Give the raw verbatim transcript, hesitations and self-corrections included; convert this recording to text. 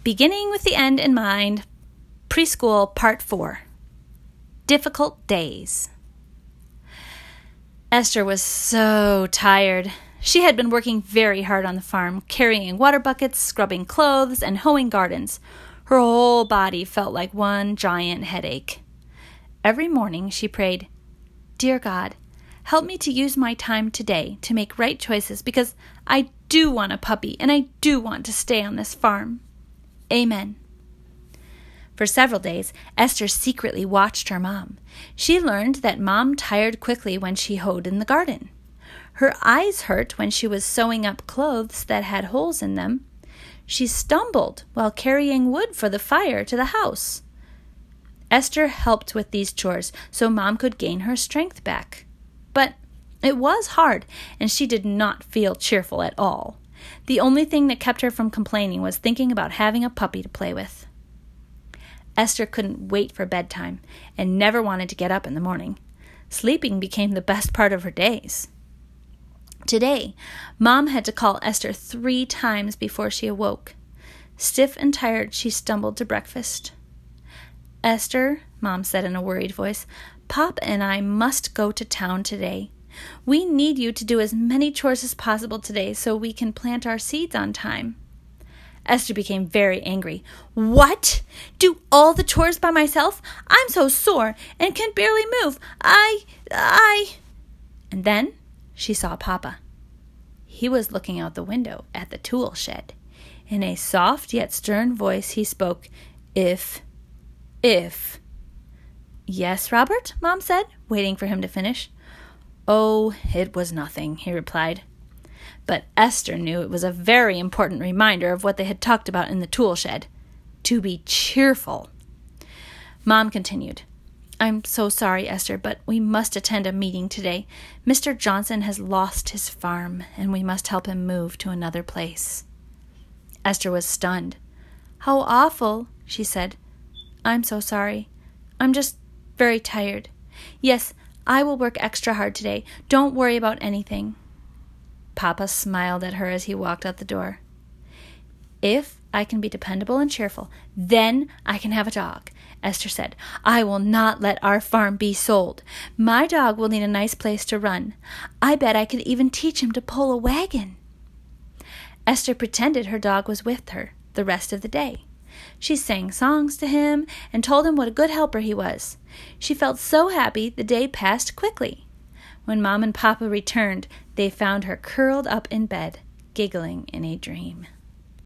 Beginning with the end in mind, Preschool Part four. Difficult Days. Esther was so tired. She had been working very hard on the farm, carrying water buckets, scrubbing clothes, and hoeing gardens. Her whole body felt like one giant headache. Every morning she prayed, "Dear God, help me to use my time today to make right choices because I do want a puppy and I do want to stay on this farm. Amen." For several days, Esther secretly watched her mom. She learned that Mom tired quickly when she hoed in the garden. Her eyes hurt when she was sewing up clothes that had holes in them. She stumbled while carrying wood for the fire to the house. Esther helped with these chores so Mom could gain her strength back. But it was hard, and she did not feel cheerful at all. The only thing that kept her from complaining was thinking about having a puppy to play with. Esther couldn't wait for bedtime and never wanted to get up in the morning. Sleeping became the best part of her days. Today, Mom had to call Esther three times before she awoke. Stiff and tired, she stumbled to breakfast. "Esther," Mom said in a worried voice, "Pop and I must go to town today. We need you to do as many chores as possible today so we can plant our seeds on time." Esther became very angry. "What? Do all the chores by myself? I'm so sore and can barely move. I, I... And then she saw Papa. He was looking out the window at the tool shed. In a soft yet stern voice he spoke, "If, if..." "Yes, Robert?" Mom said, waiting for him to finish. "Oh, it was nothing," he replied. But Esther knew it was a very important reminder of what they had talked about in the tool shed. To be cheerful. Mom continued, "I'm so sorry, Esther, but we must attend a meeting today. Mister Johnson has lost his farm, and we must help him move to another place." Esther was stunned. "How awful," she said. "I'm so sorry. I'm just very tired. Yes, I will work extra hard today. Don't worry about anything." Papa smiled at her as he walked out the door. "If I can be dependable and cheerful, then I can have a dog," Esther said. "I will not let our farm be sold. My dog will need a nice place to run. I bet I could even teach him to pull a wagon." Esther pretended her dog was with her the rest of the day. She sang songs to him and told him what a good helper he was. She felt so happy the day passed quickly. When Mom and Papa returned, they found her curled up in bed, giggling in a dream.